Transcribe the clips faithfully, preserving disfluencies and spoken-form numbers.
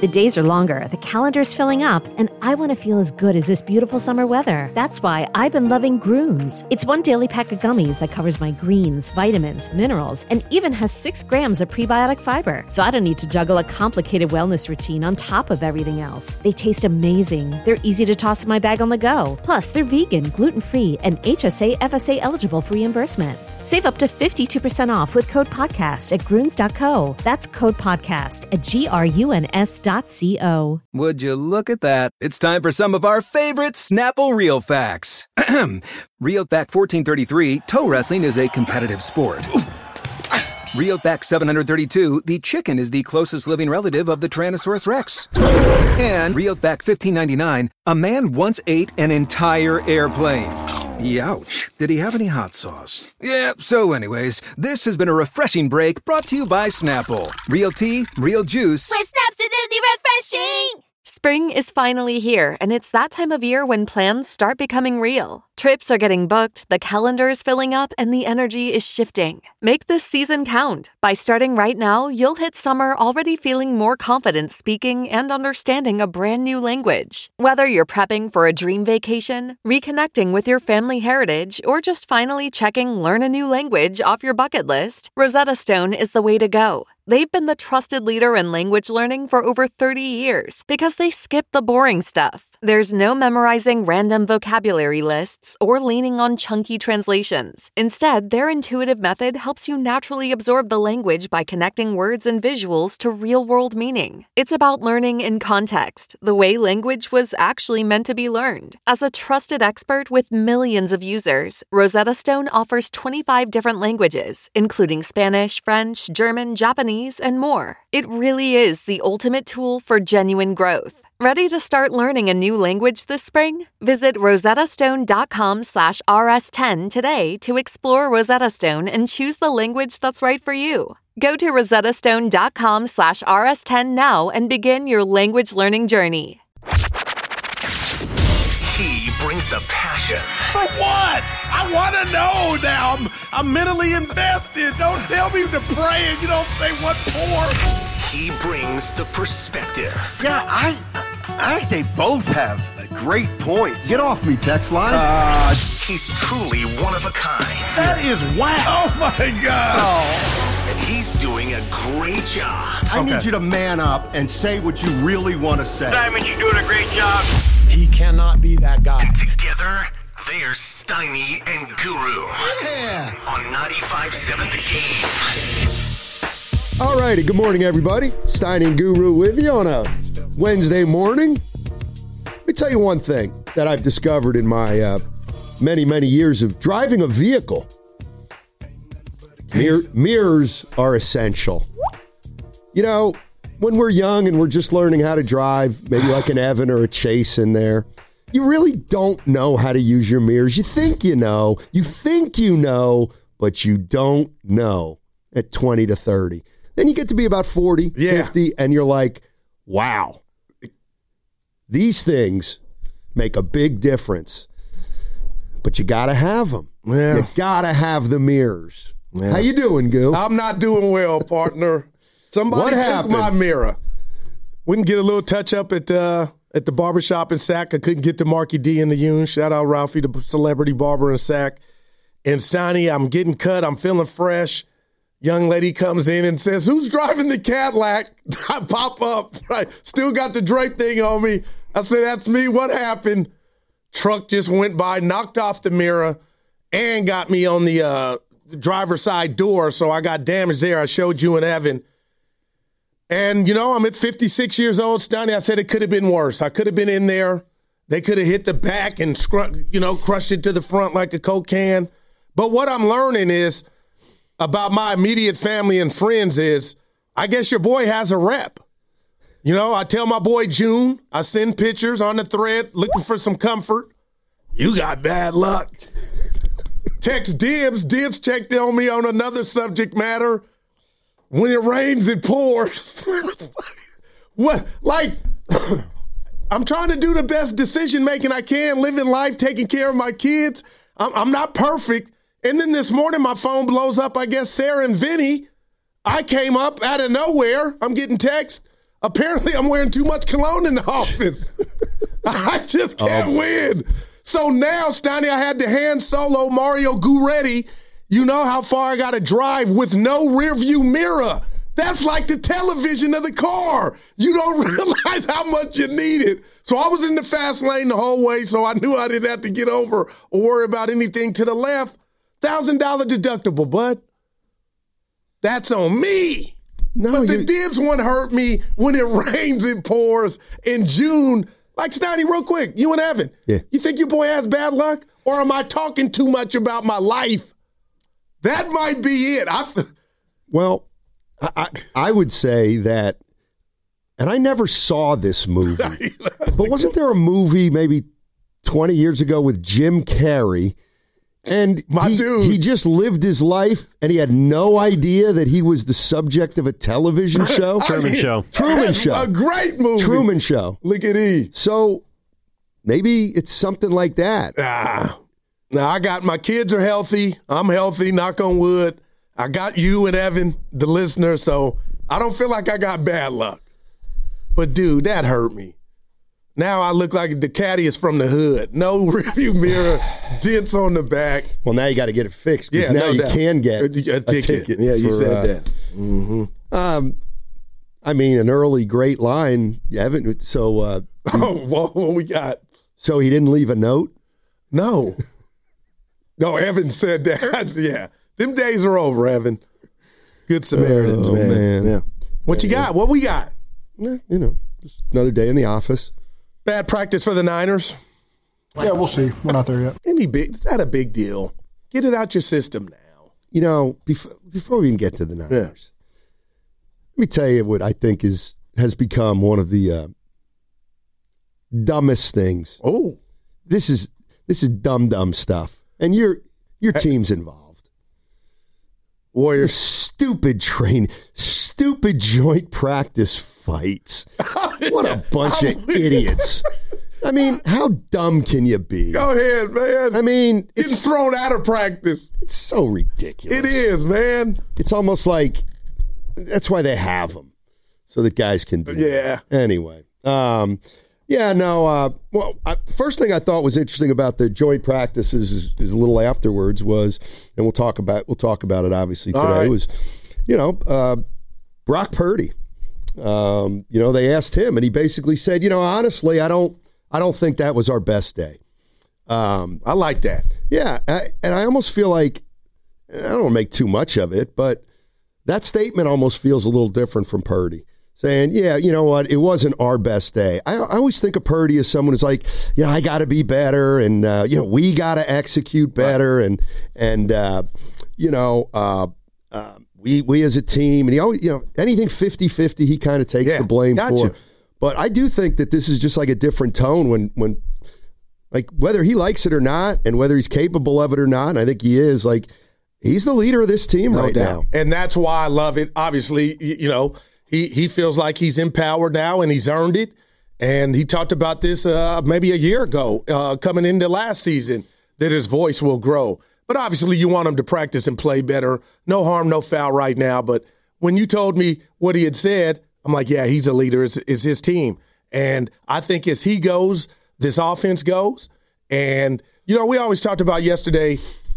The days are longer, the calendar's filling up, and I want to feel as good as this beautiful summer weather. That's why I've been loving Grooms. It's one daily pack of gummies that covers my greens, vitamins, minerals, and even has six grams of prebiotic fiber. So I don't need to juggle a complicated wellness routine on top of everything else. They taste amazing. They're easy to toss in my bag on the go. Plus, they're vegan, gluten-free, and H S A F S A eligible for reimbursement. Save up to fifty-two percent off with code podcast at grunes dot co. That's code podcast at G R U N S dot co. Would you look at that? It's time for some of our favorite Snapple Real Facts. Real Fact fourteen thirty-three, toe wrestling is a competitive sport. Real Fact seven hundred thirty-two, the chicken is the closest living relative of the Tyrannosaurus Rex. And Real Fact fifteen ninety-nine, a man once ate an entire airplane. Youch. Did he have any hot sauce? Yeah, so anyways, this has been a refreshing break brought to you by Snapple. Real tea, real juice. With Snap's acidity refreshing! Spring is finally here, and it's that time of year when plans start becoming real. Trips are getting booked, the calendar is filling up, and the energy is shifting. Make this season count. By starting right now, you'll hit summer already feeling more confident speaking and understanding a brand new language. Whether you're prepping for a dream vacation, reconnecting with your family heritage, or just finally checking learn a new language off your bucket list, Rosetta Stone is the way to go. They've been the trusted leader in language learning for over thirty years because they skip the boring stuff. There's no memorizing random vocabulary lists or leaning on chunky translations. Instead, their intuitive method helps you naturally absorb the language by connecting words and visuals to real-world meaning. It's about learning in context, the way language was actually meant to be learned. As a trusted expert with millions of users, Rosetta Stone offers twenty-five different languages, including Spanish, French, German, Japanese, and more. It really is the ultimate tool for genuine growth. Ready to start learning a new language this spring? Visit rosettastone.com slash rs10 today to explore Rosetta Stone and choose the language that's right for you. Go to rosettastone.com slash rs10 now and begin your language learning journey. He brings the passion. For what? I want to know now. I'm, I'm mentally invested. Don't tell me to pray and you don't say what for. He brings the perspective. Yeah, I I think they both have great points. Get off me, text line. Uh, he's truly one of a kind. That is wow. Oh, my God. Oh. And he's doing a great job. I okay. need you to man up and say what you really want to say. Simon, you're doing a great job. He cannot be that guy. And together, they're Steiny and Guru. Yeah. On ninety-five point seven The Game. All righty, good morning, everybody. Steiny and Guru with you on a Wednesday morning. Let me tell you one thing that I've discovered in my uh, many, many years of driving a vehicle. Mir- mirrors are essential. You know, when we're young and we're just learning how to drive, maybe like an Evan or a Chase in there, you really don't know how to use your mirrors. You think you know, you think you know, but you don't know at twenty to thirty. Then you get to be about forty, yeah. fifty, and you're like, wow. These things make a big difference. But you got to have them. Yeah. You got to have the mirrors. Yeah. How you doing, Gil? I'm not doing well, partner. Somebody what took happened? my mirror. We can get a little touch-up at uh, at the barbershop in Sac. I couldn't get to Marky D in the Union. Shout out Ralphie, the celebrity barber in Sac. And Steiny, I'm getting cut. I'm feeling fresh. Young lady comes in and says, who's driving the Cadillac? I pop up. Right. Still got the drape thing on me. I said, that's me. What happened? Truck just went by, knocked off the mirror, and got me on the uh, driver's side door. So I got damage there. I showed you and Evan. And, you know, I'm at fifty-six years old, Steiny. I said it could have been worse. I could have been in there. They could have hit the back and, scr- you know, crushed it to the front like a Coke can. But what I'm learning is, about my immediate family and friends is, I guess your boy has a rep. You know, I tell my boy June, I send pictures on the thread looking for some comfort. You got bad luck. Text Dibs. Dibs checked in on me on another subject matter. When it rains, it pours. What? Like, I'm trying to do the best decision making I can, living life, taking care of my kids. I'm, I'm not perfect. And then this morning, my phone blows up, I guess, Sarah and Vinny. I came up out of nowhere. I'm getting text. Apparently, I'm wearing too much cologne in the office. I just can't oh. win. So now, Steiny, I had to hand solo Mario Guaretti. You know how far I got to drive with no rearview mirror. That's like the television of the car. You don't realize how much you need it. So I was in the fast lane the whole way, so I knew I didn't have to get over or worry about anything to the left. one thousand dollars deductible, bud. That's on me. No, but the dibs one hurt me when it rains and pours in June. Like, Steiny, real quick, you and Evan, yeah. You think your boy has bad luck? Or am I talking too much about my life? That might be it. I f- well, I, I would say that, and I never saw this movie, but wasn't there a movie maybe twenty years ago with Jim Carrey? And My he, dude. he just lived his life, and he had no idea that he was the subject of a television show. Truman Show. Truman Show. A great movie. Truman Show. Look at E. So maybe it's something like that. Ah. Now, I got my kids are healthy. I'm healthy, knock on wood. I got you and Evan, the listener, so I don't feel like I got bad luck. But, dude, that hurt me. Now I look like the caddy is from the hood. No rearview mirror, dents on the back. Well, now you got to get it fixed because yeah, now no you doubt. can get a, a, a ticket. ticket. Yeah, you for, said uh, that. Mm-hmm. Um, I mean, an early great line. You haven't. So, uh, oh, what, what we got? So he didn't leave a note? No. No, Evan said that. Yeah. Them days are over, Evan. Good Samaritans, oh, man. man. Yeah. What you got? What we got? Yeah, you know, just another day in the office. Bad practice for the Niners? Yeah, we'll see. We're not there yet. Any big? It's not a big deal. Get it out your system now. You know, before, before we even get to the Niners, yeah. Let me tell you what I think is has become one of the uh, dumbest things. Oh, this is this is dumb, dumb stuff, and your your team's involved. Warriors, stupid train, stupid joint practice fights. What a bunch of idiots. I mean, how dumb can you be? Go ahead, man. I mean, it's it's thrown out of practice. It's so ridiculous. It is, man. It's almost like that's why they have them, so that guys can do yeah. it. Anyway, um, yeah, no. Uh, well, I, first thing I thought was interesting about the joint practices is, is a little afterwards was, and we'll talk about we'll talk about it obviously today. Right. Was, you know, uh, Brock Purdy. Um, you know, they asked him, and he basically said, you know, honestly, I don't, I don't think that was our best day. Um, I like that. Yeah, I, and I almost feel like I don't want to make too much of it, but that statement almost feels a little different from Purdy. Saying, yeah, you know what, it wasn't our best day. I, I always think of Purdy as someone who's like, you know, I got to be better, and uh, you know, we got to execute better, right. and and uh, you know, uh, uh, we we as a team, and he always, you know, anything fifty-fifty, he kind of takes yeah, the blame gotcha. for. But I do think that this is just like a different tone when when, like, whether he likes it or not, and whether he's capable of it or not, and I think he is. Like, he's the leader of this team no right doubt. now, and that's why I love it. Obviously, you, you know. He he feels like he's empowered now, and he's earned it. And he talked about this uh, maybe a year ago, uh, coming into last season, that his voice will grow. But obviously, you want him to practice and play better. No harm, no foul right now. But when you told me what he had said, I'm like, yeah, he's a leader. It's, it's his team. And I think as he goes, this offense goes. And, you know, we always talked about yesterday,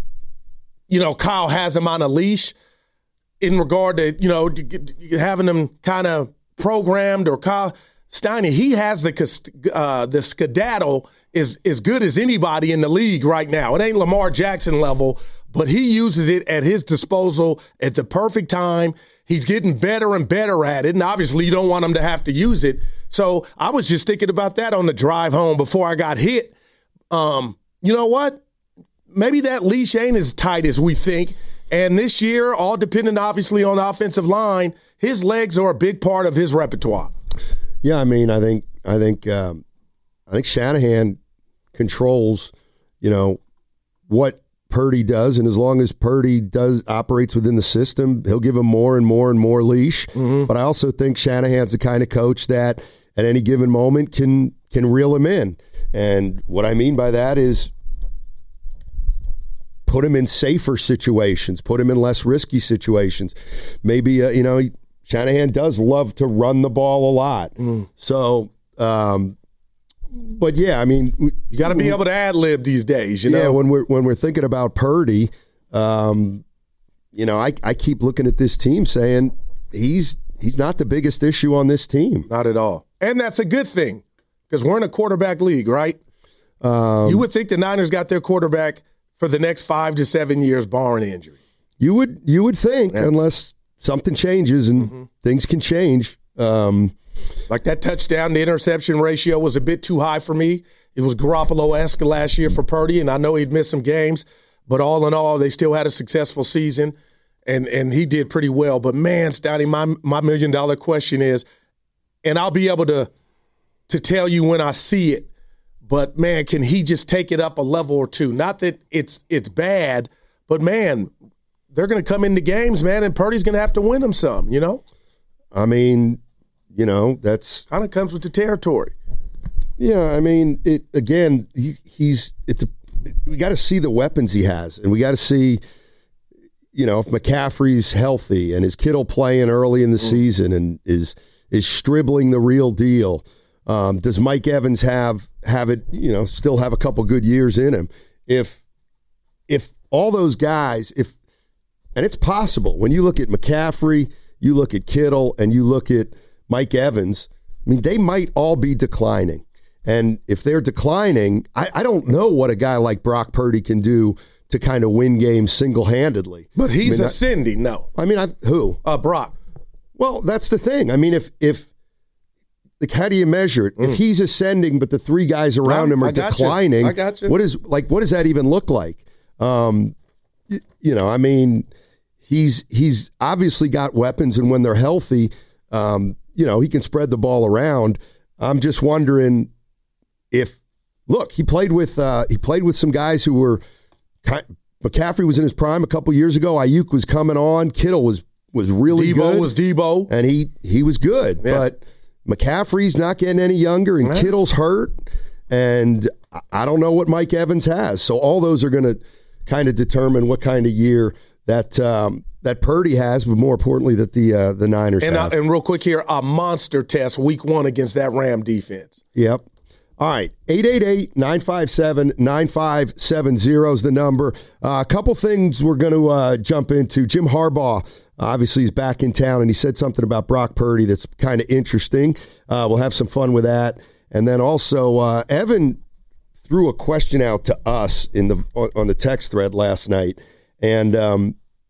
you know, Kyle has him on a leash. In regard to, you know, having them kind of programmed or Kyle Steiny, he has the uh, the skedaddle is as good as anybody in the league right now. It ain't Lamar Jackson level, but he uses it at his disposal at the perfect time. He's getting better and better at it, and obviously you don't want him to have to use it. So I was just thinking about that on the drive home before I got hit. Um, you know what? Maybe that leash ain't as tight as we think. And this year, all dependent obviously on the offensive line, his legs are a big part of his repertoire. Yeah, I mean, I think I think um, I think Shanahan controls, you know, what Purdy does, and as long as Purdy does operates within the system, he'll give him more and more and more leash. Mm-hmm. But I also think Shanahan's the kind of coach that at any given moment can can reel him in. And what I mean by that is put him in safer situations, put him in less risky situations. Maybe, uh, you know, Shanahan does love to run the ball a lot. Mm. So, um, but yeah, I mean, you got to be able to ad lib these days. You know, yeah. When we're when we're thinking about Purdy, um, you know, I I keep looking at this team saying he's he's not the biggest issue on this team. Not at all, and that's a good thing because we're in a quarterback league, right? Um, you would think the Niners got their quarterback for the next five to seven years, barring injury. You would you would think, yeah. unless something changes, and mm-hmm. things can change. Um, like that touchdown to interception ratio was a bit too high for me. It was Garoppolo-esque last year for Purdy, and I know he'd missed some games, but all in all, they still had a successful season, and and he did pretty well. But man, Stoney, my my million dollar question is, and I'll be able to to tell you when I see it. But, man, can he just take it up a level or two? Not that it's it's bad, but, man, they're going to come into games, man, and Purdy's going to have to win them some, you know? I mean, you know, that's – kind of comes with the territory. Yeah, I mean, it again, he, he's – it's a, we got to see the weapons he has, and we got to see, you know, if McCaffrey's healthy and is Kittle playing early in the mm. season and is is Stribling the real deal. Um, does Mike Evans have have it? You know, still have a couple good years in him. If if all those guys, if and it's possible when you look at McCaffrey, you look at Kittle, and you look at Mike Evans. I mean, they might all be declining, and if they're declining, I, I don't know what a guy like Brock Purdy can do to kind of win games single handedly. But he's I mean, ascending. I, no, I mean, I, who? Uh, Brock. Well, that's the thing. I mean, if if Like, how do you measure it? Mm. If he's ascending, but the three guys around him are I got declining, you. I got you. what is like? What does that even look like? Um, you, you know, I mean, he's he's obviously got weapons, and when they're healthy, um, you know, he can spread the ball around. I'm just wondering if, look, he played with uh, he played with some guys who were. McCaffrey was in his prime a couple years ago. Ayuk was coming on. Kittle was was really Debo good. was Debo, and he he was good, yeah. but. McCaffrey's not getting any younger, and Kittle's hurt, and I don't know what Mike Evans has. So all those are going to kind of determine what kind of year that um, that Purdy has, but more importantly, that the uh, the Niners and, have. Uh, and real quick here, a monster test week one against that Ram defense. Yep. All right, eight eight eight, nine five seven, nine five seven zero is the number. Uh, a couple things we're going to uh, jump into. Jim Harbaugh. Obviously, he's back in town, and he said something about Brock Purdy that's kind of interesting. Uh, we'll have some fun with that. And then also, uh, Evan threw a question out to us in the on the text thread last night, and um,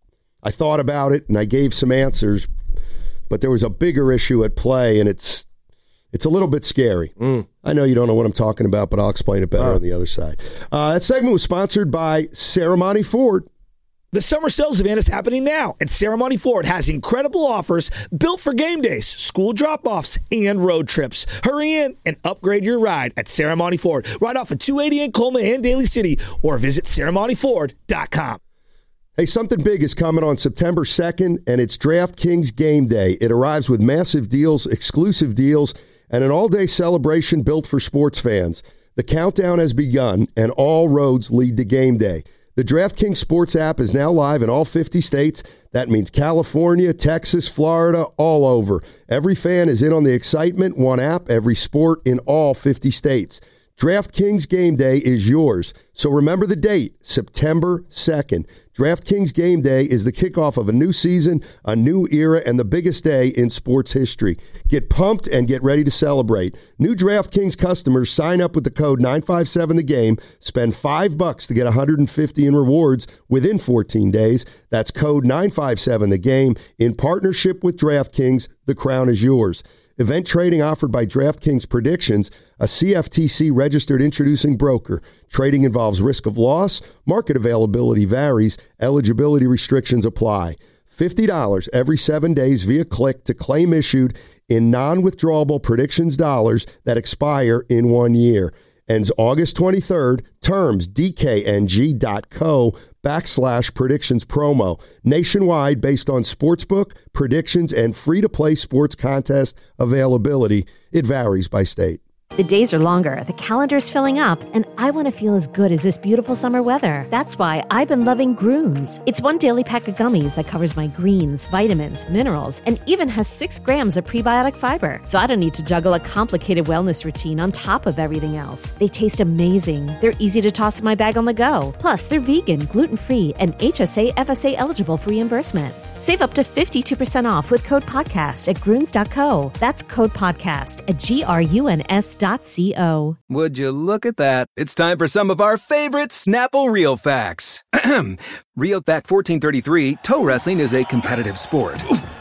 I thought about it, and I gave some answers, but there was a bigger issue at play, and it's it's a little bit scary. Mm. I know you don't know what I'm talking about, but I'll explain it better uh. on the other side. Uh, that segment was sponsored by Ceremony Ford. The summer sales event is happening now, and Ceremony Ford has incredible offers built for game days, school drop-offs, and road trips. Hurry in and upgrade your ride at Ceremony Ford, right off of two eighty in Colma and Daly City, or visit ceremony ford dot com. Hey, something big is coming on September second, and it's DraftKings Game Day. It arrives with massive deals, exclusive deals, and an all-day celebration built for sports fans. The countdown has begun, and all roads lead to Game Day. The DraftKings Sports app is now live in all fifty states. That means California, Texas, Florida, all over. Every fan is in on the excitement. One app, every sport in all fifty states. DraftKings Game Day is yours. So remember the date, September second. DraftKings Game Day is the kickoff of a new season, a new era, and the biggest day in sports history. Get pumped and get ready to celebrate. New DraftKings customers sign up with the code nine five seven the game, spend five bucks to get one hundred fifty in rewards within fourteen days. That's code nine five seven the game. In partnership with DraftKings, the crown is yours. Event trading offered by DraftKings Predictions, a C F T C-registered introducing broker. Trading involves risk of loss. Market availability varies. Eligibility restrictions apply. fifty dollars every seven days via click to claim issued in non-withdrawable predictions dollars that expire in one year. Ends August twenty-third. Terms dkng.co backslash predictions promo. Nationwide based on sportsbook, predictions, and free-to-play sports contest availability. It varies by state. The days are longer, the calendar's filling up, and I want to feel as good as this beautiful summer weather. That's why I've been loving Grooms. It's one daily pack of gummies that covers my greens, vitamins, minerals, and even has six grams of prebiotic fiber. So I don't need to juggle a complicated wellness routine on top of everything else. They taste amazing. They're easy to toss in my bag on the go. Plus, they're vegan, gluten-free, and H S A F S A eligible for reimbursement. Save up to fifty-two percent off with code podcast at grunes dot co. That's code podcast at G R U N S dot co. Would you look at that? It's time for some of our favorite Snapple Real Facts. Real Fact fourteen thirty-three, toe wrestling is a competitive sport.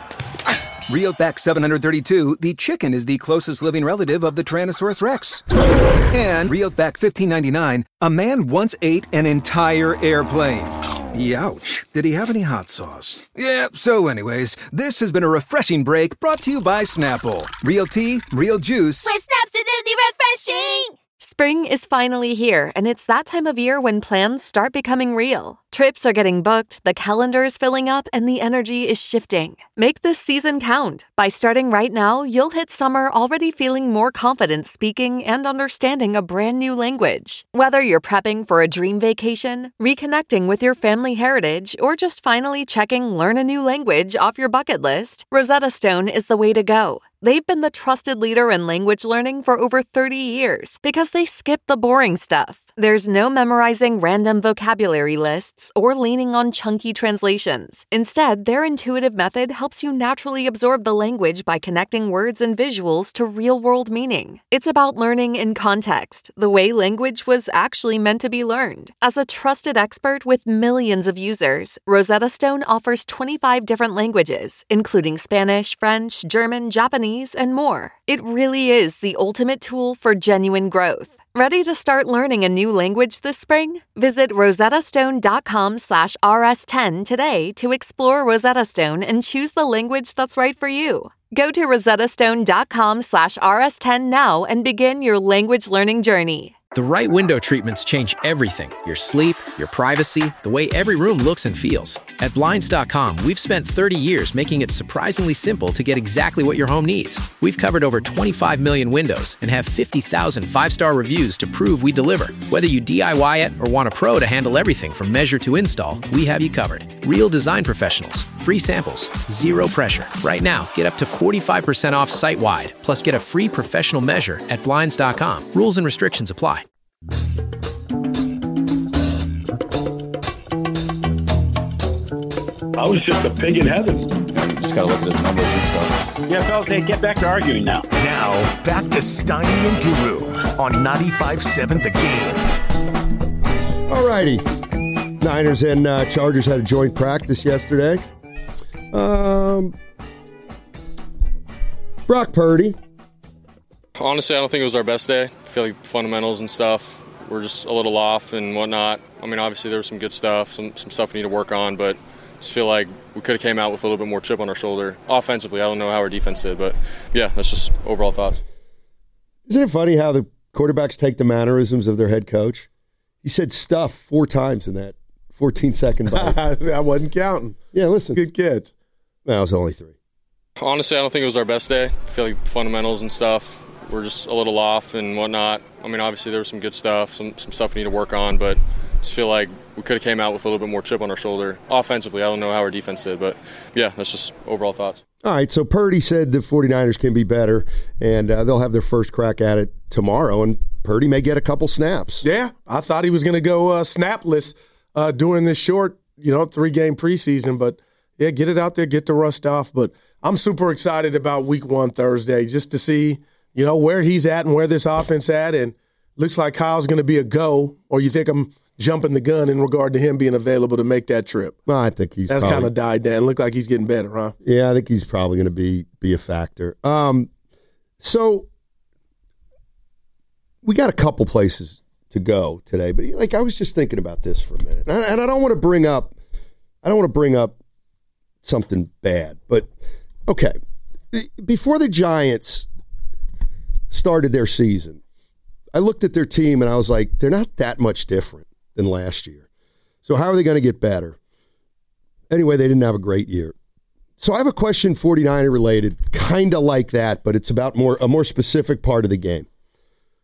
Real Fact seven hundred thirty-two, the chicken is the closest living relative of the Tyrannosaurus Rex. And Real Fact fifteen ninety-nine, a man once ate an entire airplane. Youch. Did he have any hot sauce? Yeah, so anyways, this has been a refreshing break brought to you by Snapple. Real tea, real juice. With Snapsidity refreshing! Spring is finally here, and it's that time of year when plans start becoming real. Trips are getting booked, the calendar is filling up, and the energy is shifting. Make this season count. By starting right now, you'll hit summer already feeling more confident speaking and understanding a brand new language. Whether you're prepping for a dream vacation, reconnecting with your family heritage, or just finally checking learn a new language off your bucket list, Rosetta Stone is the way to go. They've been the trusted leader in language learning for over thirty years because they skip the boring stuff. There's no memorizing random vocabulary lists or leaning on chunky translations. Instead, their intuitive method helps you naturally absorb the language by connecting words and visuals to real-world meaning. It's about learning in context, the way language was actually meant to be learned. As a trusted expert with millions of users, Rosetta Stone offers twenty-five different languages, including Spanish, French, German, Japanese, and more. It really is the ultimate tool for genuine growth. Ready to start learning a new language this spring? Visit rosettastone.com slash rs10 today to explore Rosetta Stone and choose the language that's right for you. Go to rosettastone.com slash rs10 now and begin your language learning journey. The right window treatments change everything. Your sleep, your privacy, the way every room looks and feels. At Blinds dot com, we've spent thirty years making it surprisingly simple to get exactly what your home needs. We've covered over twenty-five million windows and have fifty thousand five-star reviews to prove we deliver. Whether you D I Y it or want a pro to handle everything from measure to install, we have you covered. Real design professionals, free samples, zero pressure. Right now, get up to forty-five percent off site-wide, plus get a free professional measure at Blinds dot com. Rules and restrictions apply. I was just a pig in heaven. Just got to look at his numbers and stuff. Yeah, fellas, hey, get back to arguing now. Now, back to Steiny and Guru on ninety-five seven The Game. All righty. Niners and uh, Chargers had a joint practice yesterday. Um, Brock Purdy. Honestly, I don't think it was our best day. I feel like fundamentals and stuff were just a little off and whatnot. I mean, obviously there was some good stuff, some some stuff we need to work on, but I just feel like we could have came out with a little bit more chip on our shoulder. Offensively, I don't know how our defense did, but yeah, that's just overall thoughts. Isn't it funny how the quarterbacks take the mannerisms of their head coach? He said stuff four times in that fourteen-second bite. I wasn't counting. Yeah, listen. Good kids. No, it was only three. Honestly, I don't think it was our best day. I feel like fundamentals and stuff were just a little off and whatnot. I mean, obviously there was some good stuff, some some stuff we need to work on, but I just feel like we could have came out with a little bit more chip on our shoulder. Offensively, I don't know how our defense did, but yeah, that's just overall thoughts. All right, so Purdy said the 49ers can be better, and uh, they'll have their first crack at it tomorrow, and Purdy may get a couple snaps. Yeah, I thought he was going to go uh, snapless uh, during this short, you know, three-game preseason, but yeah, get it out there, get the rust off. But I'm super excited about week one Thursday just to see, you know, where he's at and where this offense at, and looks like Kyle's going to be a go, or you think I'm jumping the gun in regard to him being available to make that trip? Well, I think he's That's probably, kind of died down. Look like he's getting better, huh? Yeah, I think he's probably going to be be a factor. Um, so we got a couple places to go today, but like I was just thinking about this for a minute, and I, and I don't want to bring up, I don't want to bring up something bad, but okay, before the Giants started their season, I looked at their team and I was like, they're not that much different than last year. So how are they going to get better? Anyway, they didn't have a great year. So I have a question, 49er related, kind of like that, but it's about more a more specific part of the game.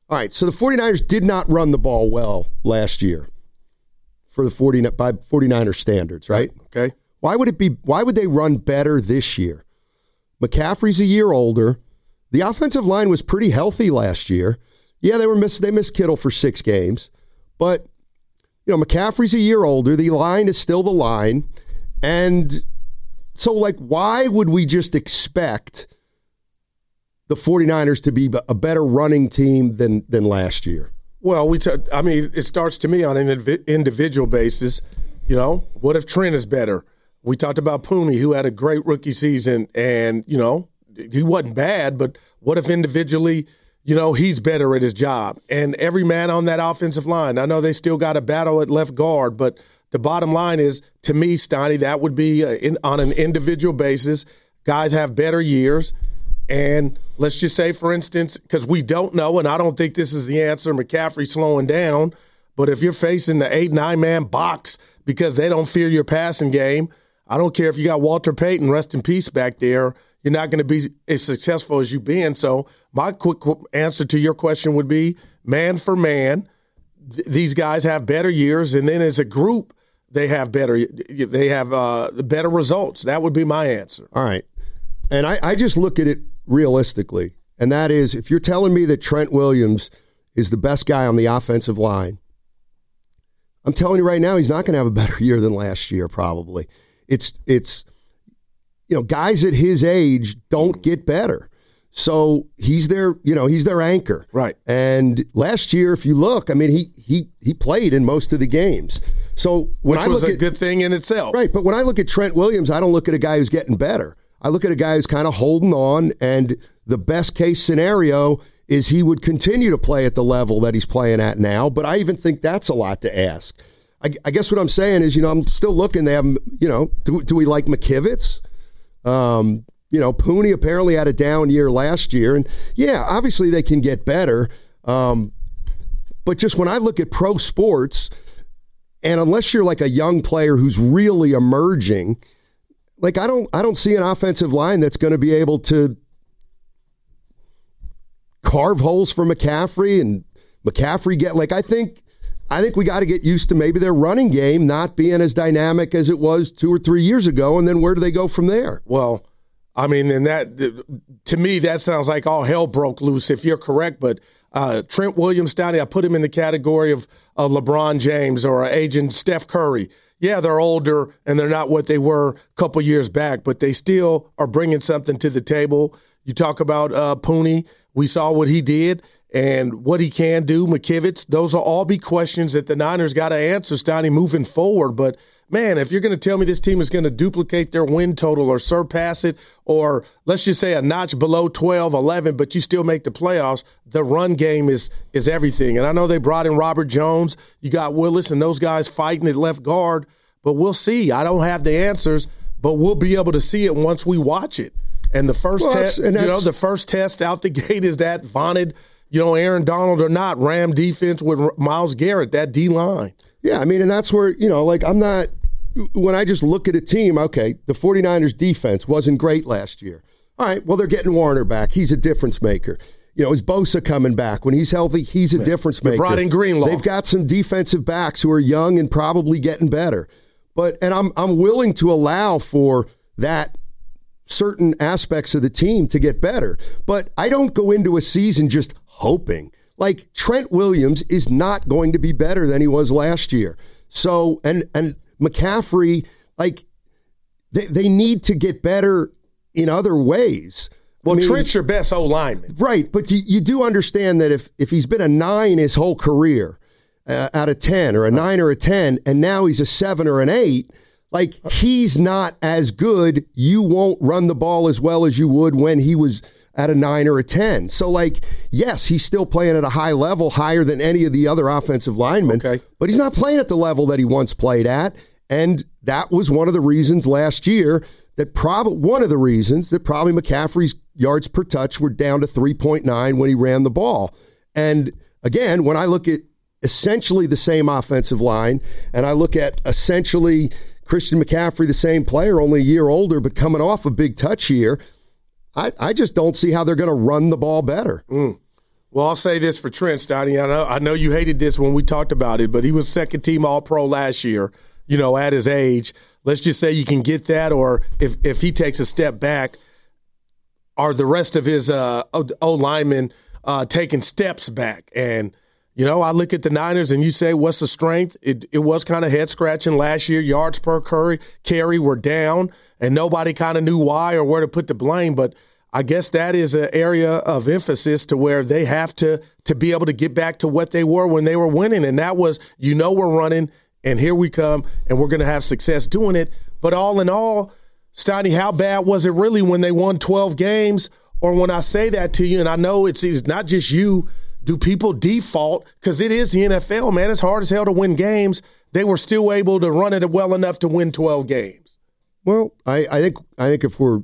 All right, so the 49ers did not run the ball well last year for the forty by 49er standards, right? Okay. Why would it be? Why would they run better this year? McCaffrey's a year older. The offensive line was pretty healthy last year. Yeah, they were miss, they missed Kittle for six games, but you know McCaffrey's a year older. The line is still the line, and so like, why would we just expect the 49ers to be a better running team than than last year? Well, we. T- I mean, it starts to me on an individual basis. You know, what if Trent is better? We talked about Pooney, who had a great rookie season, and, you know, he wasn't bad, but what if individually, you know, he's better at his job? And every man on that offensive line, I know they still got a battle at left guard, but the bottom line is, to me, Steiny, that would be uh, in, on an individual basis. Guys have better years. And let's just say, for instance, because we don't know, and I don't think this is the answer, McCaffrey slowing down, but if you're facing the eight, nine-man box because they don't fear your passing game, I don't care if you got Walter Payton, rest in peace, back there, you're not going to be as successful as you've been. So my quick answer to your question would be, man for man, th- these guys have better years, and then as a group, they have better they have uh, better results. That would be my answer. All right. And I, I just look at it realistically, and that is, if you're telling me that Trent Williams is the best guy on the offensive line, I'm telling you right now, he's not going to have a better year than last year, probably. It's, it's, you know, guys at his age don't get better. So he's their, you know, he's their anchor. Right. And last year, if you look, I mean, he he he played in most of the games. So when Which I was look a at, good thing in itself. Right. But when I look at Trent Williams, I don't look at a guy who's getting better. I look at a guy who's kind of holding on, and the best case scenario is he would continue to play at the level that he's playing at now. But I even think that's a lot to ask. I, I guess what I'm saying is, you know, I'm still looking. They have, you know, do, do we like McKivitz? Um, you know, Pooney apparently had a down year last year. And yeah, obviously they can get better. Um, but just when I look at pro sports, and unless you're like a young player who's really emerging, like I don't I don't see an offensive line that's going to be able to carve holes for McCaffrey and McCaffrey get like I think I think we got to get used to maybe their running game not being as dynamic as it was two or three years ago, and then where do they go from there? Well, I mean, and that to me that sounds like all hell broke loose if you're correct, but uh, Trent Williams, Downey, I put him in the category of uh, LeBron James or agent Steph Curry. Yeah, they're older and they're not what they were a couple years back, but they still are bringing something to the table. You talk about uh, Pooney. We saw what he did and what he can do. McKivitz, those will all be questions that the Niners got to answer, Steiny, moving forward. But, man, if you're going to tell me this team is going to duplicate their win total or surpass it, or let's just say a notch below twelve, eleven, but you still make the playoffs, the run game is is everything. And I know they brought in Robert Jones. You got Willis and those guys fighting at left guard, but we'll see. I don't have the answers, but we'll be able to see it once we watch it. And the first well, test, you know, the first test out the gate is that vaunted, you know, Aaron Donald or not, Ram defense with Myles Garrett, that D-line. Yeah, I mean, and that's where, you know, like I'm not, when I just look at a team, okay, the 49ers defense wasn't great last year. All right, well, they're getting Warner back. He's a difference maker. You know, is Bosa coming back? When he's healthy, he's a Man, difference maker. They brought in Greenlaw. They've got some defensive backs who are young and probably getting better. But, and I'm I'm willing to allow for that certain aspects of the team to get better. But I don't go into a season just hoping. Like, Trent Williams is not going to be better than he was last year. So, and and McCaffrey, like, they, they need to get better in other ways. Well, I mean, Trent's your best O-lineman. Right, but you, you do understand that if, if he's been a nine his whole career uh, out of ten, or a nine or a ten, and now he's a seven or an eight, like, he's not as good. You won't run the ball as well as you would when he was at a nine or a ten. So, like, yes, he's still playing at a high level, higher than any of the other offensive linemen, okay, but he's not playing at the level that he once played at. And that was one of the reasons last year that probably one of the reasons that probably McCaffrey's yards per touch were down to three point nine when he ran the ball. And again, when I look at essentially the same offensive line, and I look at essentially Christian McCaffrey, the same player, only a year older, but coming off a big touch year, I, I just don't see how they're going to run the ball better. Mm. Well, I'll say this for Trent, Stoney. I know, I know you hated this when we talked about it, but he was second team All-Pro last year, you know, at his age. Let's just say you can get that, or if, if he takes a step back, are the rest of his uh, O-linemen uh, taking steps back? And, you know, I look at the Niners and you say, what's the strength? It, it was kind of head-scratching last year. Yards per carry, carry were down, and nobody kind of knew why or where to put the blame, but I guess that is an area of emphasis to where they have to to be able to get back to what they were when they were winning. And that was, you know, we're running, and here we come, and we're going to have success doing it. But all in all, Stoney, how bad was it really when they won twelve games? Or when I say that to you, and I know it's, it's not just you, do people default? Because it is the N F L, man. It's hard as hell to win games. They were still able to run it well enough to win twelve games. Well, I, I think I think if we're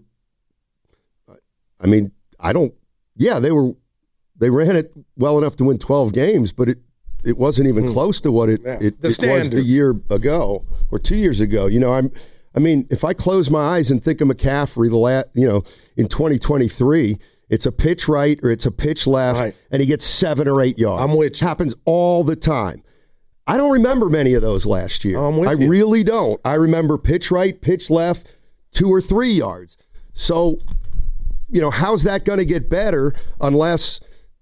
I mean, I don't. Yeah, they were. They ran it well enough to win twelve games, but it, it wasn't even mm. close to what it yeah. it, it was the year ago or two years ago. You know, I'm. I mean, if I close my eyes and think of McCaffrey, the last, you know, in twenty twenty-three, it's a pitch right or it's a pitch left, right. and he gets seven or eight yards. I'm with you. Happens all the time. I don't remember many of those last year. I'm with I you. really don't. I remember pitch right, pitch left, two or three yards. So. You know, how's that going to get better unless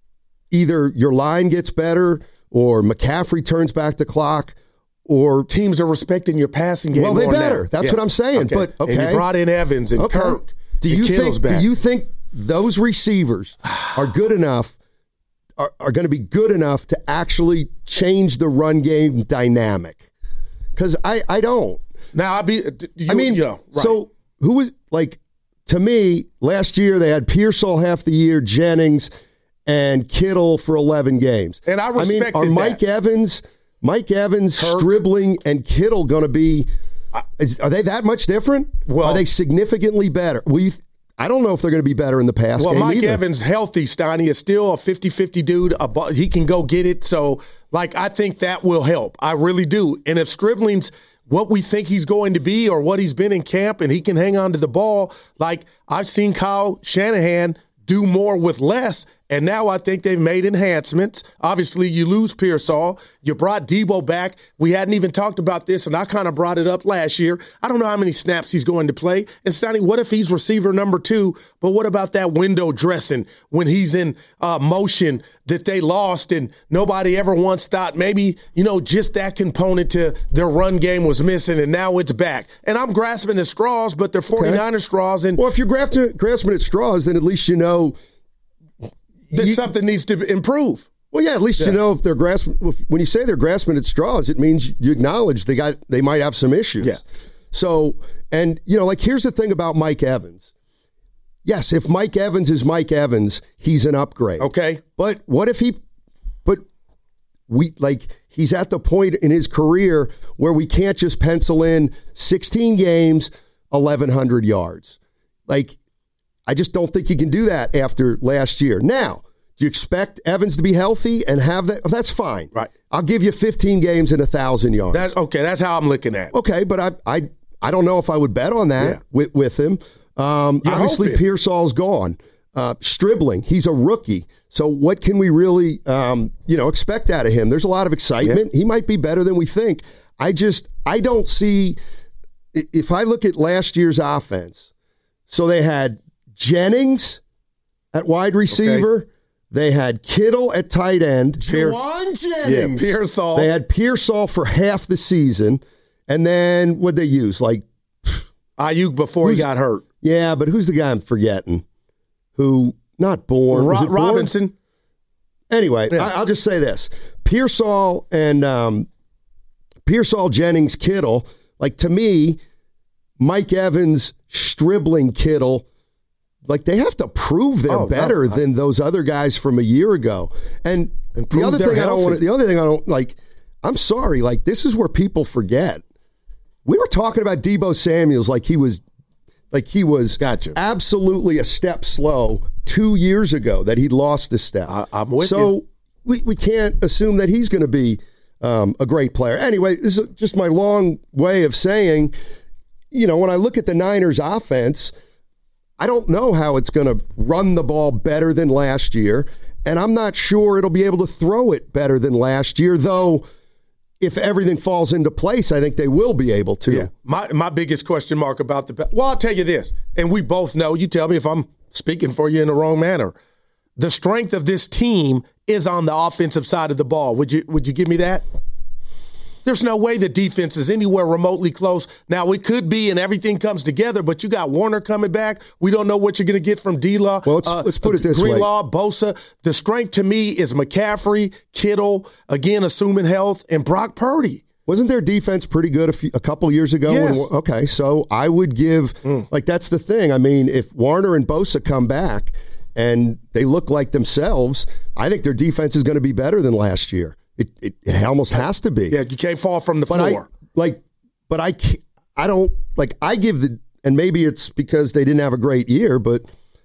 either your line gets better or McCaffrey turns back the clock or teams are respecting your passing game? Well, they more better. Now. That's yeah. what I'm saying. Okay. But okay, and you brought in Evans and okay. Kirk. Do you Kittle's think? back. Do you think those receivers are good enough? Are, are going to be good enough to actually change the run game dynamic? Because I, I don't. Now I be. You, I mean, you know, right. so who was like? To me, last year they had Pearsall half the year, Jennings, and Kittle for eleven games. And I respected I mean, are Mike that. Evans, Mike Evans, Kirk. Stribling, and Kittle going to be? Are they that much different? Well, are they significantly better? We, I don't know if they're going to be better in the pass well, game. Well, Mike either. Evans, healthy, Stoney, is still a fifty-fifty dude. He can go get it. So, like, I think that will help. I really do. And if Stribling's what we think he's going to be or what he's been in camp and he can hang on to the ball, like I've seen Kyle Shanahan do more with less, and now I think they've made enhancements. Obviously, you lose Pearsall. You brought Debo back. We hadn't even talked about this, and I kind of brought it up last year. I don't know how many snaps he's going to play. And Stoney, what if he's receiver number two, but what about that window dressing when he's in uh, motion that they lost and nobody ever once thought maybe, you know, just that component to their run game was missing, and now it's back. And I'm grasping at straws, but they're 49er okay. straws. And well, if you're grasping, grasping at straws, then at least you know that something needs to improve. Well, yeah, at least yeah. you know if they're grasping. When you say they're grasping at straws, it means you acknowledge they got they might have some issues. Yeah. So, and you know, like here's the thing about Mike Evans. Yes, if Mike Evans is Mike Evans, he's an upgrade. Okay. But what if he? But we like he's at the point in his career where we can't just pencil in sixteen games, eleven hundred yards. Like, I just don't think you can do that after last year. Now, do you expect Evans to be healthy and have that? Oh, that's fine. Right. I'll give you fifteen games and one thousand yards. That's, okay, that's how I'm looking at it. Okay, but I I, I don't know if I would bet on that yeah. with, with him. Um, obviously, hoping. Pearsall's gone. Uh, Stribling, he's a rookie. So what can we really um, you know, expect out of him? There's a lot of excitement. Yeah. He might be better than we think. I just, I don't see, if I look at last year's offense, so they had Jennings at wide receiver. Okay. They had Kittle at tight end. Juwan Jennings. Yeah, Pearsall. They had Pearsall for half the season. And then what'd they use? Like Ayuk before he got hurt. Yeah, but who's the guy I'm forgetting? Who, not Bourne. Ro- was it Robinson. Bourne? Anyway, yeah. I, I'll just say this. Pearsall and um, Pearsall, Jennings, Kittle, like to me, Mike Evans, Stribling, Kittle, like they have to prove they're oh, better no, I, than those other guys from a year ago. And, and the other thing I don't want the other thing I don't like, I'm sorry, like this is where people forget. We were talking about Deebo Samuels like he was like he was gotcha. absolutely a step slow two years ago that he'd lost the step. I, I'm with so you. we we can't assume that he's going to be um, a great player. Anyway, this is just my long way of saying, you know, when I look at the Niners offense, I don't know how it's going to run the ball better than last year. and I'm not sure it'll be able to throw it better than last year, though if everything falls into place, I think they will be able to. Yeah. My my biggest question mark about the – well, I'll tell you this, and we both know, you tell me if I'm speaking for you in the wrong manner. The strength of this team is on the offensive side of the ball. Would you would you give me that? There's no way the defense is anywhere remotely close. Now, it could be and everything comes together, but you got Warner coming back. We don't know what you're going to get from D-Law. Well, let's, uh, let's put it this Greenlaw, way. Bosa. The strength to me is McCaffrey, Kittle, again, assuming health, and Brock Purdy. Wasn't their defense pretty good a, few, a couple years ago? Yes. When, okay, so I would give, mm. like, that's the thing. I mean, if Warner and Bosa come back and they look like themselves, I think their defense is going to be better than last year. It, it it almost has to be. Yeah, you can't fall from the but floor. I, like, but I can't, I don't like. I give the and maybe it's because they didn't have a great year, but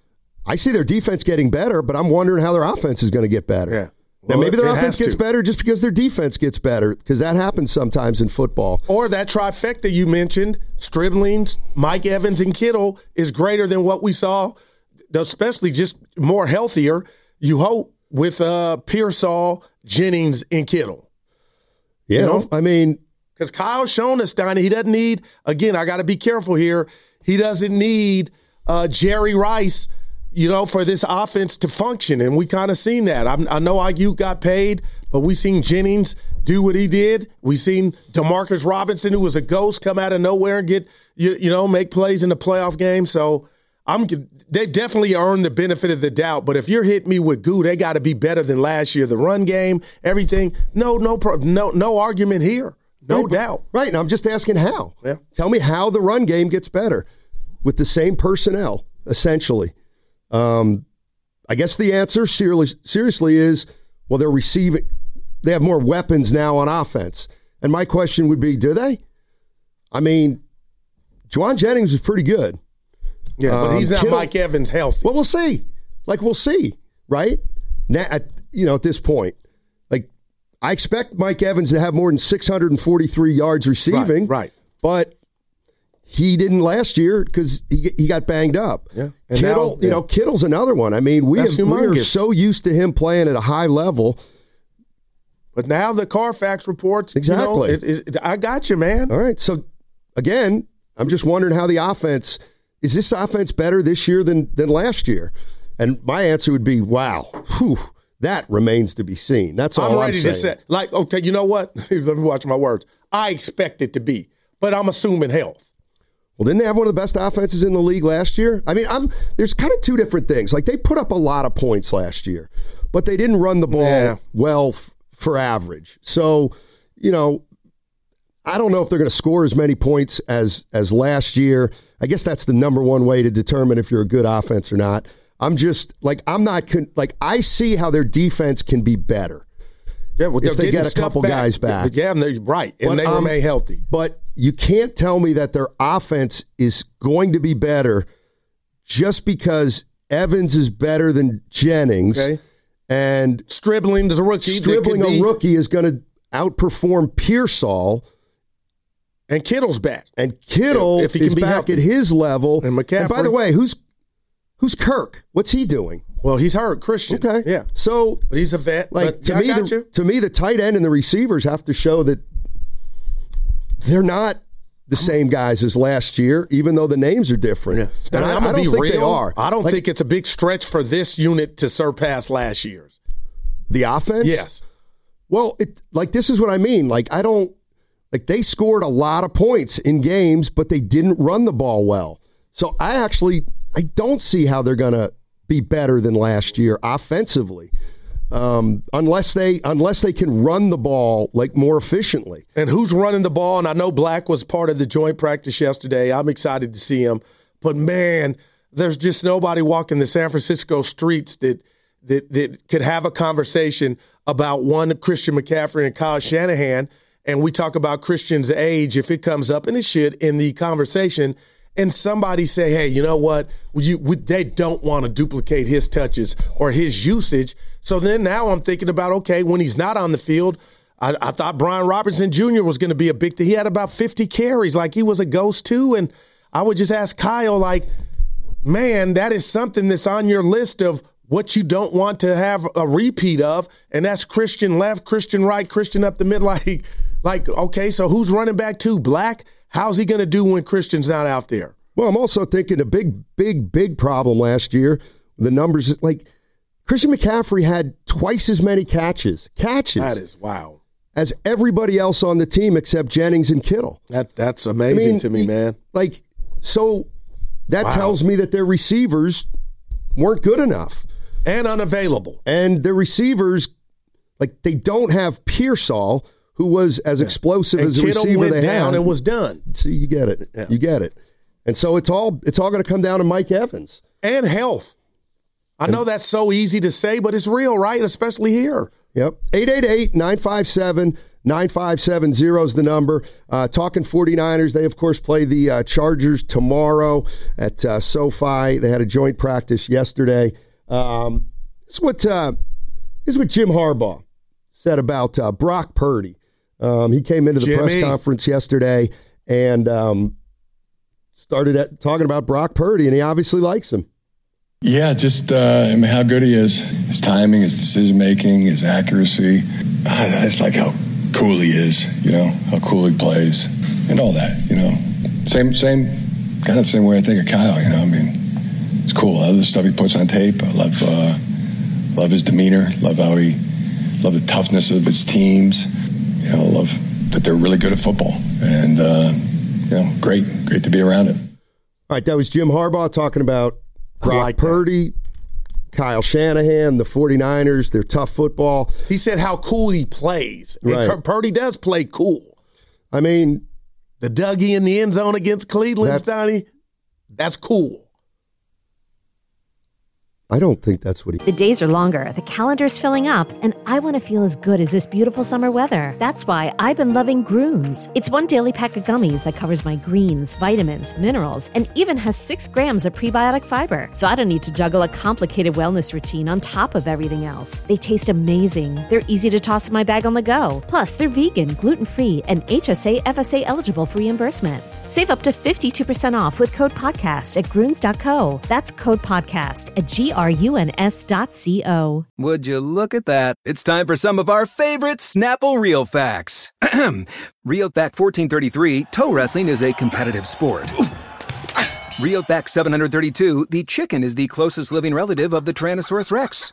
I see their defense getting better. But I'm wondering how their offense is going to get better. Yeah, well, now maybe their offense gets to. better just because their defense gets better, because that happens sometimes in football. Or that trifecta you mentioned, Stribling, Mike Evans, and Kittle is greater than what we saw, especially just more healthier. You hope. With uh, Pearsall, Jennings, and Kittle. Yeah, you know? I mean. Because Kyle's shown us, Donnie, he doesn't need, again, I got to be careful here, he doesn't need uh, Jerry Rice, you know, for this offense to function. And we kind of seen that. I'm, I know Ayuk got paid, but we seen Jennings do what he did. We seen DeMarcus Robinson, who was a ghost, come out of nowhere and get, you, you know, make plays in the playoff game. So I'm they've definitely earned the benefit of the doubt, but if you're hitting me with goo, they got to be better than last year. The run game, everything, no, no, no, no argument here, no right, doubt. Right, and I'm just asking how. Yeah. Tell me how the run game gets better with the same personnel, essentially. Um, I guess the answer seriously, seriously is, well, they're receiving, they have more weapons now on offense. And my question would be, do they? I mean, Juwan Jennings is pretty good. Yeah, but he's not um, Kittle, Mike Evans healthy. Well, we'll see. Like, we'll see, right? Now, at, you know, at this point, like, I expect Mike Evans to have more than six hundred forty-three yards receiving. Right, right. But he didn't last year because he he got banged up. Yeah. And Kittle, now, yeah. you know, Kittle's another one. I mean, we, have, we are so used to him playing at a high level. But now the Carfax reports, exactly. You know, it, it, I got you, man. All right. So, again, I'm just wondering how the offense – is this offense better this year than than last year? And my answer would be, wow, whew, that remains to be seen. That's all I'm, I'm ready saying. to say. Like, okay, you know what? Let me watch my words. I expect it to be, but I'm assuming health. Well, didn't they have one of the best offenses in the league last year? I mean, I'm there's kind of two different things. Like, they put up a lot of points last year, but they didn't run the ball yeah. well f- for average. So, you know, I don't know if they're going to score as many points as as last year. I guess that's the number one way to determine if you're a good offense or not. I'm just like I'm not con- like I see how their defense can be better. Yeah, well, if they get a couple back. guys back. Yeah, and they're right, and but, they um, remain healthy. But you can't tell me that their offense is going to be better just because Evans is better than Jennings, okay. and Stribling is a rookie. Stribling, a be- rookie, is going to outperform Pearsall. And Kittle's back. And Kittle if he can is be back healthy. At his level. And McCaffrey. And by the way, who's who's Kirk? What's he doing? Well, he's hurt, Christian. Okay. Yeah. So but he's a vet. Like to I me, the, to me, the tight end and the receivers have to show that they're not the same guys as last year, even though the names are different. Yeah. And I, I'm I don't be think real. they are. I don't like, think it's a big stretch for this unit to surpass last year's. The offense? Yes. Well, it like this is what I mean. Like I don't. Like, they scored a lot of points in games, but they didn't run the ball well. So I actually, I don't see how they're going to be better than last year offensively, um, unless they unless they can run the ball, like, more efficiently. And who's running the ball? And I know Black was part of the joint practice yesterday. I'm excited to see him. But, man, there's just nobody walking the San Francisco streets that that, that could have a conversation about, one, Christian McCaffrey and Kyle Shanahan. And we talk about Christian's age, if it comes up, and it should, in the conversation, and somebody say, hey, you know what, you, we, they don't want to duplicate his touches or his usage. So then now I'm thinking about, okay, when he's not on the field, I, I thought Brian Robertson Junior was going to be a big thing. He had about fifty carries, like he was a ghost too. And I would just ask Kyle, like, man, that is something that's on your list of what you don't want to have a repeat of, and that's Christian left, Christian right, Christian up the middle. Like, like okay, so who's running back two? Black? How's he going to do when Christian's not out there? Well, I'm also thinking a big, big, big problem last year. The numbers, like Christian McCaffrey had twice as many catches. Catches. That is wow. As everybody else on the team except Jennings and Kittle. That That's amazing I mean, to me, man. Like, so that wow. tells me that their receivers weren't good enough. And unavailable. And the receivers, like, they don't have Pearsall, who was as explosive and as a Kittle receiver went they down had. and was done. See, you get it. Yeah. You get it. And so it's all it's all going to come down to Mike Evans. And health. I know that's so easy to say, but it's real, right? Especially here. Yep. eight eight eight, nine five seven, nine five seven zero is the number. Uh, talking 49ers, they, of course, play the uh, Chargers tomorrow at uh, SoFi. They had a joint practice yesterday. Um, this, is what, uh, this is what Jim Harbaugh said about uh, Brock Purdy. Um, he came into the Jimmy. press conference yesterday and um, started at, talking about Brock Purdy, and he obviously likes him. Yeah, just uh, I mean, how good he is. His timing, his decision-making, his accuracy. I, I just like how cool he is, you know, how cool he plays and all that, you know. Same, same, kind of the same way I think of Kyle, you know. I mean, it's cool. I love the stuff he puts on tape. I love, uh, love his demeanor. Love how he, love the toughness of his teams. You know, love that they're really good at football. And, uh, you know, great, great to be around it. All right, that was Jim Harbaugh talking about Brock like Purdy, that. Kyle Shanahan, the 49ers, their tough football. He said how cool he plays. Right. And Purdy does play cool. I mean, the Dougie in the end zone against Cleveland, Stoney, that's cool. I don't think that's what he... The days are longer, the calendar's filling up, and I want to feel as good as this beautiful summer weather. That's why I've been loving Grooms. It's one daily pack of gummies that covers my greens, vitamins, minerals, and even has six grams of prebiotic fiber. So I don't need to juggle a complicated wellness routine on top of everything else. They taste amazing. They're easy to toss in my bag on the go. Plus, they're vegan, gluten-free, and H S A F S A eligible for reimbursement. Save up to fifty-two percent off with code podcast at Grooms dot co. That's code podcast at G R U N S dot C O. Would you look at that? It's time for some of our favorite Snapple Real Facts. Real Fact fourteen thirty-three, toe wrestling is a competitive sport. Real Fact seven hundred thirty-two, the chicken is the closest living relative of the Tyrannosaurus Rex.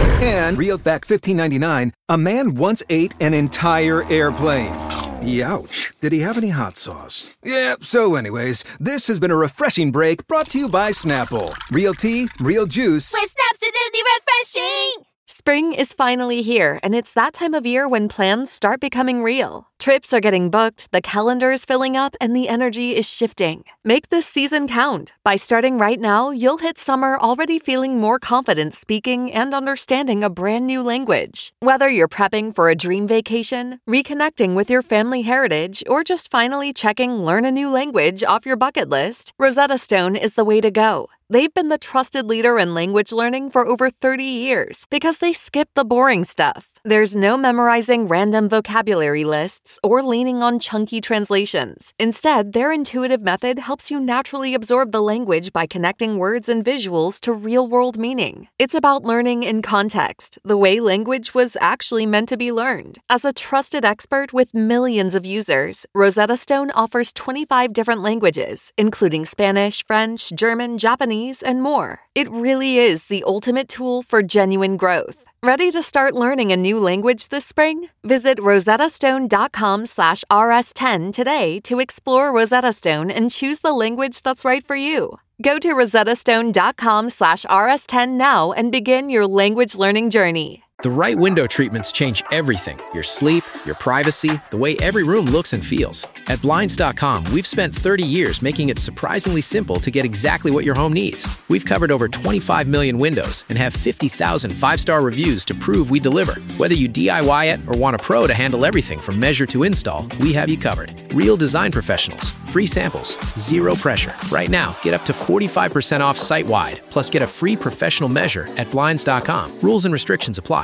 And Real Fact fifteen ninety-nine, a man once ate an entire airplane. Youch. Did he have any hot sauce? Yeah, so anyways, this has been a refreshing break brought to you by Snapple. Real tea, real juice. With Snap's Acidity Refreshing! Spring is finally here, and it's that time of year when plans start becoming real. Trips are getting booked, the calendar is filling up, and the energy is shifting. Make this season count. By starting right now, you'll hit summer already feeling more confident speaking and understanding a brand new language. Whether you're prepping for a dream vacation, reconnecting with your family heritage, or just finally checking learn a new language off your bucket list, Rosetta Stone is the way to go. They've been the trusted leader in language learning for over thirty years because they skip the boring stuff. There's no memorizing random vocabulary lists or leaning on chunky translations. Instead, their intuitive method helps you naturally absorb the language by connecting words and visuals to real-world meaning. It's about learning in context, the way language was actually meant to be learned. As a trusted expert with millions of users, Rosetta Stone offers twenty-five different languages, including Spanish, French, German, Japanese, and more. It really is the ultimate tool for genuine growth. Ready to start learning a new language this spring? Visit rosettastone.com slash rs10 today to explore Rosetta Stone and choose the language that's right for you. Go to rosettastone.com slash rs10 now and begin your language learning journey. The right window treatments change everything. Your sleep, your privacy, the way every room looks and feels. At Blinds dot com, we've spent thirty years making it surprisingly simple to get exactly what your home needs. We've covered over twenty-five million windows and have fifty thousand five-star reviews to prove we deliver. Whether you D I Y it or want a pro to handle everything from measure to install, we have you covered. Real design professionals, free samples, zero pressure. Right now, get up to forty-five percent off site-wide, plus get a free professional measure at Blinds dot com. Rules and restrictions apply.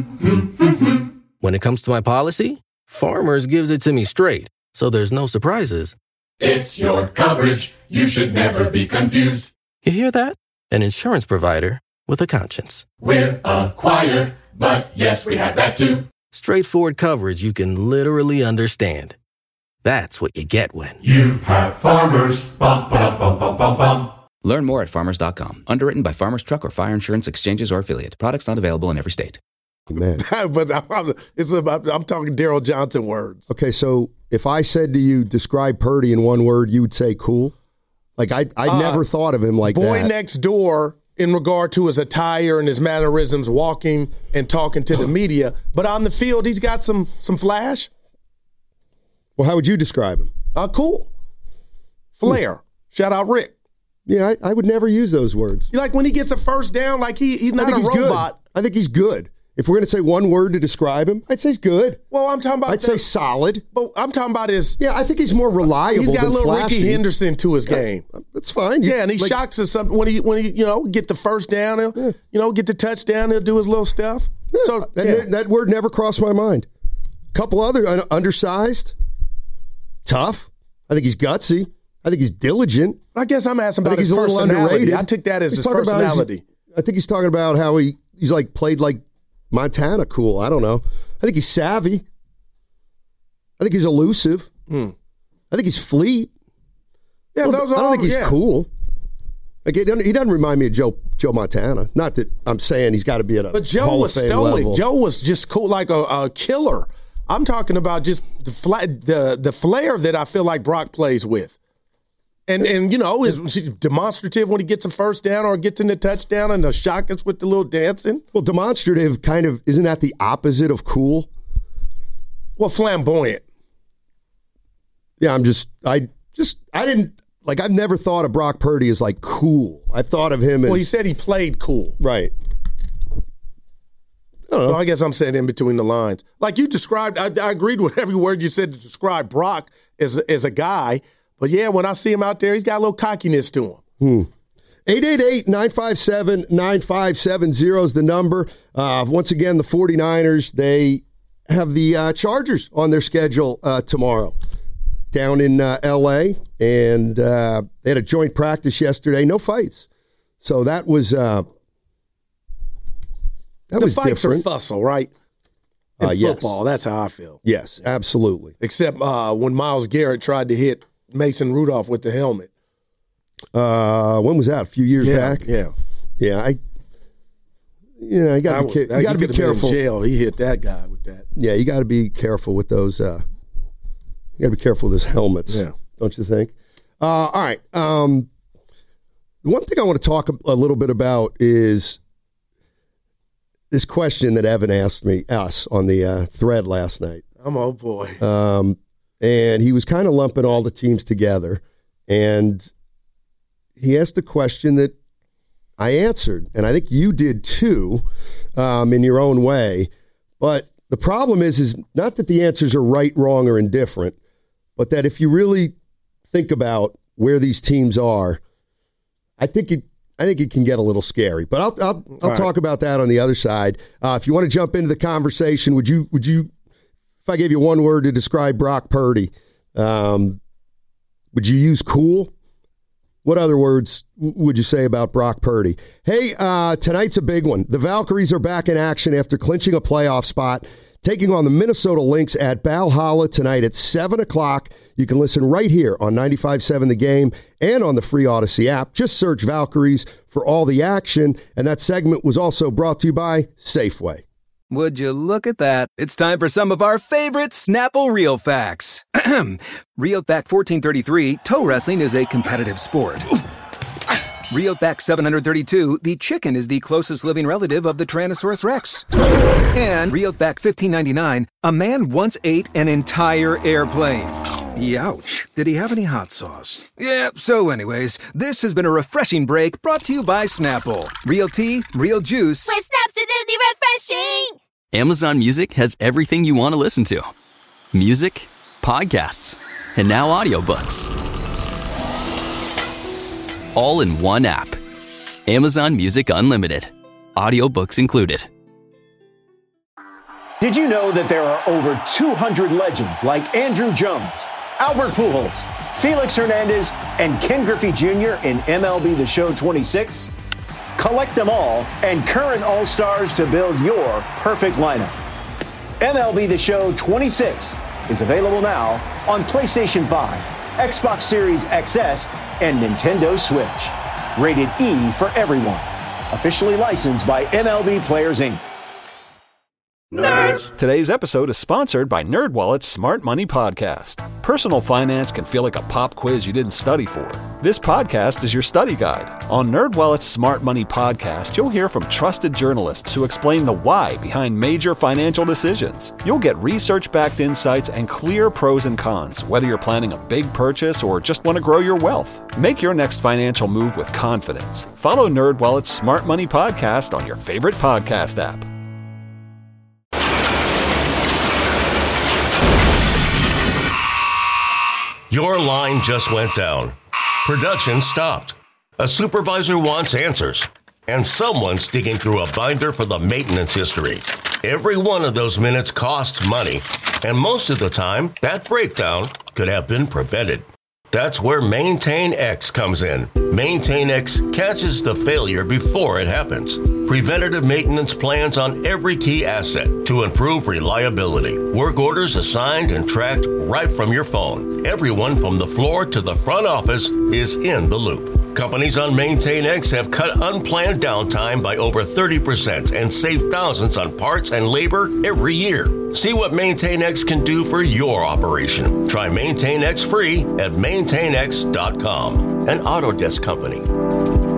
When it comes to my policy, Farmers gives it to me straight, so there's no surprises. It's your coverage. You should never be confused. You hear that? An insurance provider with a conscience. We're a choir, but yes, we have that too. Straightforward coverage you can literally understand. That's what you get when you have Farmers. Bum, ba, bum, bum, bum, bum. Learn more at farmers dot com. Underwritten by Farmers Truck or Fire Insurance Exchanges or Affiliate. Products not available in every state. Man, but I'm, it's about, I'm talking Daryl Johnson words. Okay, so if I said to you, describe Purdy in one word, you would say cool? Like, I I uh, never thought of him like boy that. Boy next door in regard to his attire and his mannerisms, walking and talking to the media. But on the field, he's got some some flash. Well, how would you describe him? Uh, cool. Flair. Hmm. Shout out Rick. Yeah, I, I would never use those words. Like when he gets a first down, like he, he's not a he's robot. Good. I think he's good. If we're going to say one word to describe him, I'd say he's good. Well, I'm talking about. I'd the, say solid. But I'm talking about his. Yeah, I think he's more reliable. He's got than a little flashy. Ricky Henderson to his yeah, game. That's fine. You, yeah, and he like, shocks us when he when he you know get the first down. He'll, yeah. You know, get the touchdown. He'll do his little stuff. Yeah, so that, yeah. that, that word never crossed my mind. Couple other un- undersized, tough. I think he's gutsy. I think he's diligent. I guess I'm asking about I think his he's a little personality. underrated. I took that as he's his personality. His, I think he's talking about how he he's like played like Montana cool. I don't know. I think he's savvy. I think he's elusive. Hmm. I think he's fleet. Yeah, I don't, those are I don't all, think he's yeah. cool. Like he doesn't, he doesn't remind me of Joe Joe Montana. Not that I'm saying he's got to be at a but Joe Hall was of Fame stoic. level. Joe was just cool, like a, a killer. I'm talking about just the fla- the the flair that I feel like Brock plays with. And, and you know, is demonstrative when he gets a first down or gets in the touchdown and the shock us with the little dancing. Well, demonstrative kind of, isn't that the opposite of cool? Well, flamboyant. Yeah, I'm just, I just, I didn't, like, I've never thought of Brock Purdy as, like, cool. I thought of him as. Well, he said he played cool. Right. I don't know. So I guess I'm saying in between the lines. Like you described, I, I agreed with every word you said to describe Brock as, as a guy. But, yeah, when I see him out there, he's got a little cockiness to him. Hmm. eight eight eight, nine five seven, nine five seven zero is the number. Uh, once again, the 49ers, they have the uh, Chargers on their schedule uh, tomorrow down in uh, L A. And uh, they had a joint practice yesterday. No fights. So that was uh, that the was fights different. are fussle, right? In uh, yes. football, that's how I feel. Yes, absolutely. Except uh, when Myles Garrett tried to hit Mason Rudolph with the helmet. Uh, when was that? A few years yeah, back? Yeah. Yeah, I you know, you got to be, ca- you gotta be careful. In jail. He hit that guy with that. Yeah, you got to be careful with those uh, you got to be careful with those helmets. Yeah. Don't you think? Uh, all right. Um, the one thing I want to talk a, a little bit about is this question that Evan asked me, us, on the uh, thread last night. I'm oh boy. Um, and he was kind of lumping all the teams together. And he asked a question that I answered. And I think you did too, um, in your own way. But the problem is, is not that the answers are right, wrong, or indifferent, but that if you really think about where these teams are, I think it I think it can get a little scary. But I'll I'll, I'll talk right. about that on the other side. Uh, if you want to jump into the conversation, would you would you if I gave you one word to describe Brock Purdy, um, would you use cool? What other words would you say about Brock Purdy? Hey, uh, tonight's a big one. The Valkyries are back in action after clinching a playoff spot, taking on the Minnesota Lynx at Valhalla tonight at seven o'clock. You can listen right here on ninety-five point seven The Game and on the free Odyssey app. Just search Valkyries for all the action. And that segment was also brought to you by Safeway. Would you look at that? It's time for some of our favorite Snapple Real Facts. Real Fact fourteen thirty-three, toe wrestling is a competitive sport. Real Fact seven hundred thirty-two, the chicken is the closest living relative of the Tyrannosaurus Rex. And Real Fact fifteen ninety-nine, a man once ate an entire airplane. Youch. Did he have any hot sauce? Yeah, so anyways, this has been a refreshing break brought to you by Snapple. Real tea, real juice. With Snaps, it's refreshing! Amazon Music has everything you want to listen to. Music, podcasts, and now audiobooks. All in one app. Amazon Music Unlimited. Audiobooks included. Did you know that there are over two hundred legends like Andrew Jones, Albert Pujols, Felix Hernandez, and Ken Griffey Junior in M L B The Show twenty-six? collect them all, and current All-Stars to build your perfect lineup. M L B The Show twenty-six is available now on PlayStation five, Xbox Series X S, and Nintendo Switch. Rated E for everyone. Officially licensed by M L B Players, Incorporated. Nerds! Today's episode is sponsored by NerdWallet's Smart Money Podcast. Personal finance can feel like a pop quiz you didn't study for. This podcast is your study guide. On NerdWallet's Smart Money Podcast, you'll hear from trusted journalists who explain the why behind major financial decisions. You'll get research-backed insights and clear pros and cons, whether you're planning a big purchase or just want to grow your wealth. Make your next financial move with confidence. Follow NerdWallet's Smart Money Podcast on your favorite podcast app. Your line just went down. Production stopped. A supervisor wants answers. And someone's digging through a binder for the maintenance history. Every one of those minutes costs money. And most of the time, that breakdown could have been prevented. That's where Maintain X comes in. Maintain X catches the failure before it happens. Preventative maintenance plans on every key asset to improve reliability. Work orders assigned and tracked right from your phone. Everyone from the floor to the front office is in the loop. Companies on Maintain X have cut unplanned downtime by over thirty percent and saved thousands on parts and labor every year. See what Maintain X can do for your operation. Try Maintain X free at maintain x dot com, an Autodesk company.